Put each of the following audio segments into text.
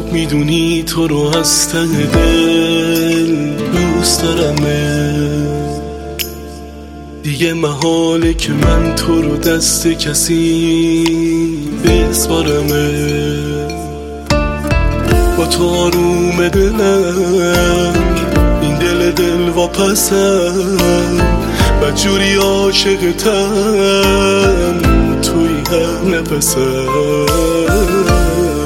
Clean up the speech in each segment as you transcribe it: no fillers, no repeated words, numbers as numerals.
میدونی تو رو از ته دل دوست دارمه، دیگه محاله که من تو رو دست کسی بسپارمه. با تو آروم دلم، این دل واپسم، بدجوری عاشقتم، توی هر نفسم.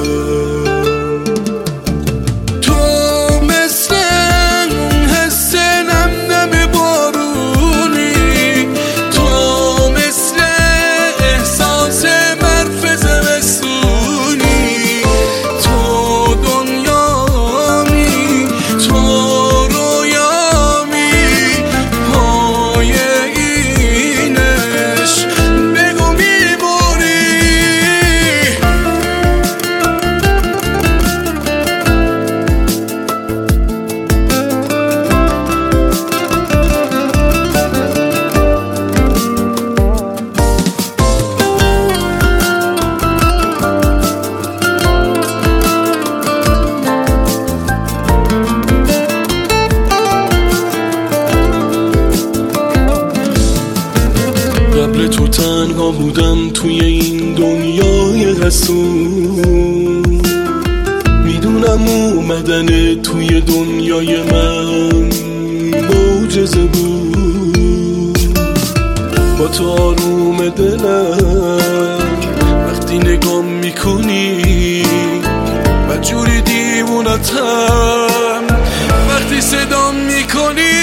قبل تو تنها بودم توی این دنیای حسون، میدونم اومدن توی دنیای من معجزه بود. با تو آروم دلم وقتی نگام میکنی، بدجوری دیوونتم وقتی صدام میکنی.